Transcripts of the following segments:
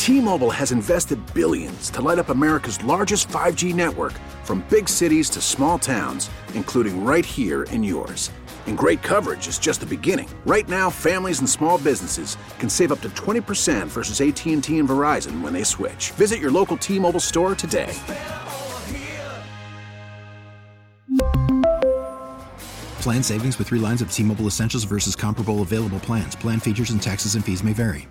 T-Mobile has invested billions to light up America's largest 5G network, from big cities to small towns, including right here in yours. And great coverage is just the beginning. Right now, families and small businesses can save up to 20% versus AT&T and Verizon when they switch. Visit your local T-Mobile store today. Plan savings with 3 lines of T-Mobile Essentials versus comparable available plans. Plan features and taxes and fees may vary.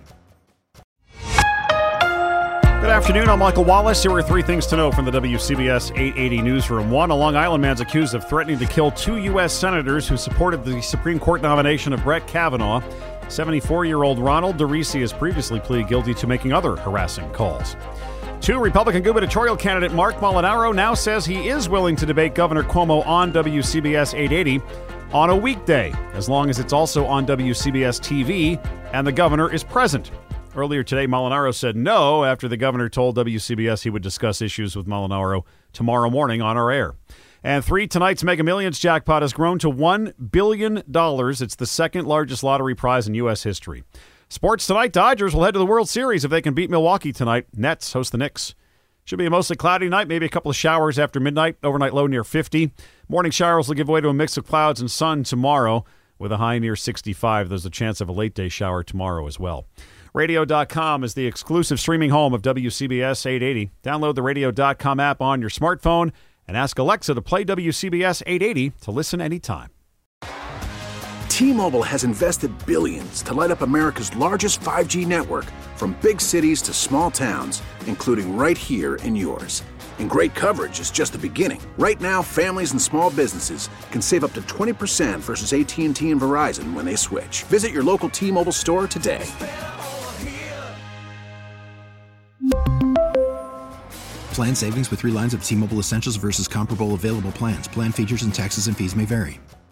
Good afternoon, I'm Michael Wallace. Here are 3 things to know from the WCBS 880 newsroom. 1, a Long Island man's accused of threatening to kill 2 U.S. senators who supported the Supreme Court nomination of Brett Kavanaugh. 74-year-old Ronald DeRisi has previously pleaded guilty to making other harassing calls. 2, Republican gubernatorial candidate Marc Molinaro now says he is willing to debate Governor Cuomo on WCBS 880 on a weekday, as long as it's also on WCBS TV and the governor is present. Earlier today, Molinaro said no after the governor told WCBS he would discuss issues with Molinaro tomorrow morning on our air. And 3, tonight's Mega Millions jackpot has grown to $1 billion. It's the second largest lottery prize in U.S. history. Sports tonight, Dodgers will head to the World Series if they can beat Milwaukee tonight. Nets host the Knicks. Should be a mostly cloudy night, maybe a couple of showers after midnight. Overnight low near 50. Morning showers will give way to a mix of clouds and sun tomorrow with a high near 65. There's a chance of a late day shower tomorrow as well. Radio.com is the exclusive streaming home of WCBS 880. Download the Radio.com app on your smartphone and ask Alexa to play WCBS 880 to listen anytime. T-Mobile has invested billions to light up America's largest 5G network, from big cities to small towns, including right here in yours. And great coverage is just the beginning. Right now, families and small businesses can save up to 20% versus AT&T and Verizon when they switch. Visit your local T-Mobile store today. Plan savings with 3 lines of T-Mobile Essentials versus comparable available plans. Plan features and taxes and fees may vary.